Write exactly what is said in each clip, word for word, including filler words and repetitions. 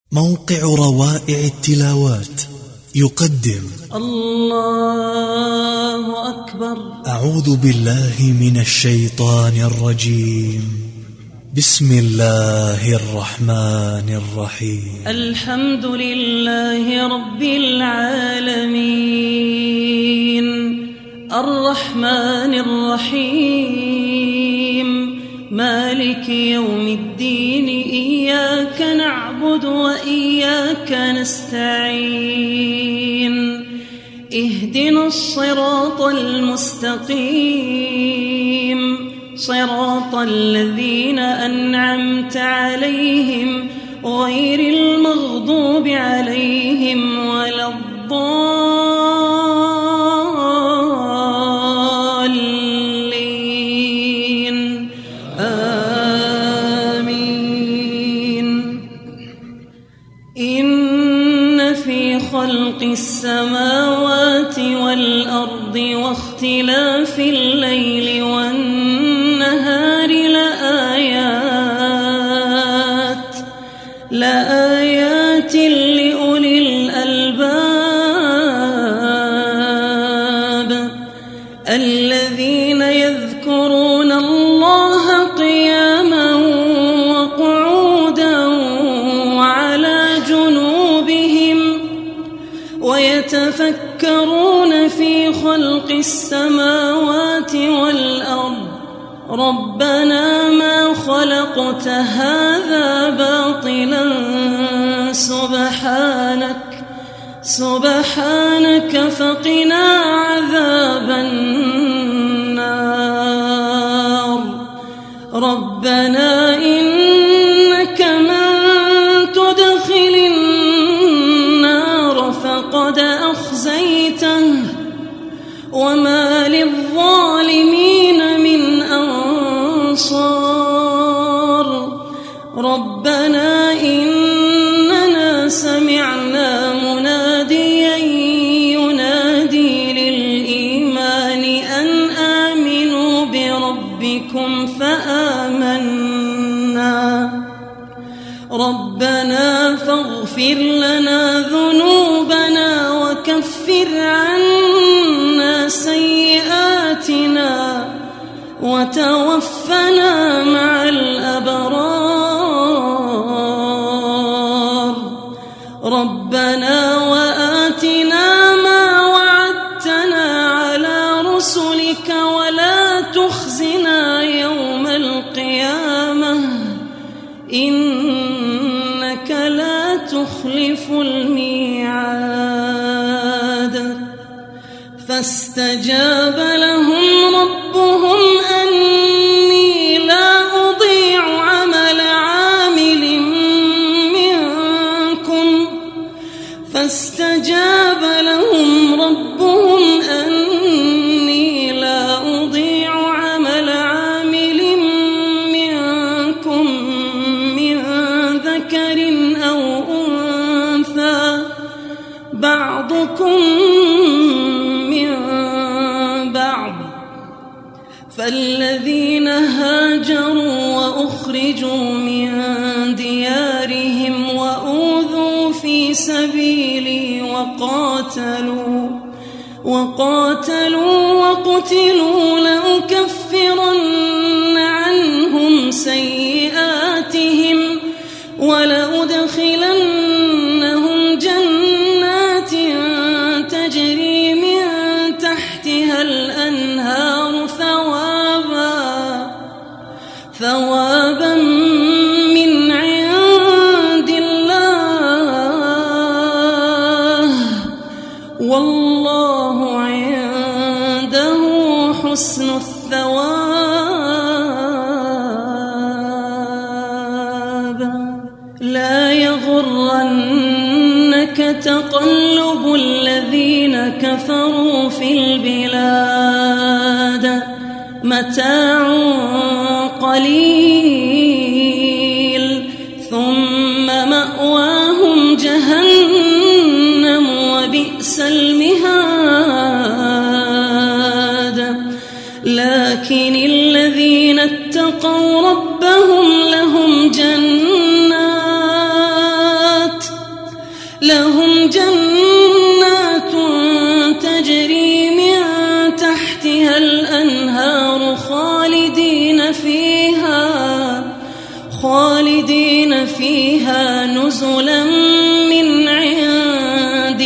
موقع روائع التلاوات يقدم الله أكبر. أعوذ بالله من الشيطان الرجيم. بسم الله الرحمن الرحيم. الحمد لله رب العالمين الرحمن الرحيم مالك يوم الدين. إياك نعبد وإياك نستعين. اهدنا الصراط المستقيم صراط الذين أنعمت عليهم غير المغضوب عليهم ولا الضالين. آمين. إن في خلق السماوات والأرض واختلاف الليل والنهار لآيات لآيات لأولي الألباب الذين يذكرون الله قياما وقعودا وعلى جنوبهم ويتفكرون في خلق السماوات والأرض ربنا ما خلقت هذا باطلا سبحانك سبحانك فقنا عذاب النار. ربنا إنك من تدخل النار فقد أخزيته وما للظالمين من أنصار. ربنا إننا سمعنا مناديا ينادي للإيمان أن آمنوا بربكم فآمنا. ربنا فاغفر لنا ذنوبنا وكفر عنا سيئاتنا وتوفنا مع الأبرار. ربنا وآتنا ما وعدتنا على رسلك ولا تخزنا يوم القيامة إنك لا تخلف الميعاد. فاستجاب لهم ربهم أني لا أضيع عمل عامل منكم فاستجاب لهم ربهم أني لا أضيع عمل عامل منكم من ذكر أو أنثى بعضكم فالذين هاجروا وأخرجوا من ديارهم وأوذوا في سبيلي وقاتلوا وقاتلوا وقتلوا لأكفرن عنهم سيئاتهم ولأدخلنهم جنات تجري من تحتها الأنهار ثوابا من عند الله والله عنده حسن الثواب. لا يغرنك تقلب الذين كفروا في البلاد متاع قليل ثم مأواهم جهنم وبئس المهاد. لكن الذين اتقوا ربهم لهم جنات خالدين فيها نزلا من عند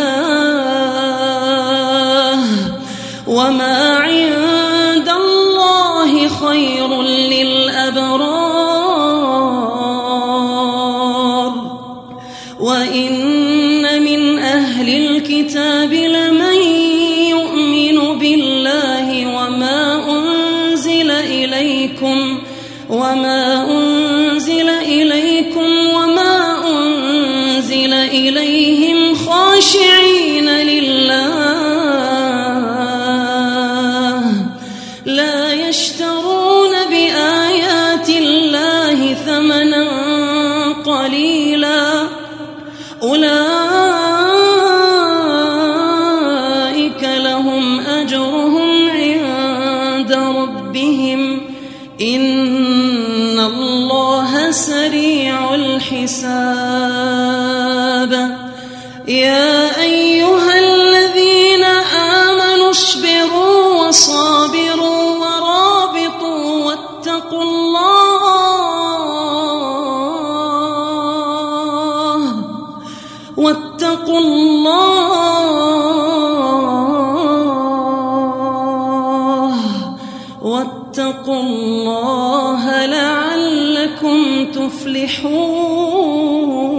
الله وما عند الله خير للأبرار وإن من أهل الكتاب لمن يؤمن بالله وما أنزل إليكم وما أنزل إليكم وما أنزل إليهم خاشعين لله لا يشترون بآيات الله ثمنا قليلا أولئك لهم أجرهم عند ربهم إن الله سريع الحساب يا أيها الذين آمنوا اصبروا وصابروا ورابطوا واتقوا الله واتقوا الله واتقوا الله لعلكم تفلحون.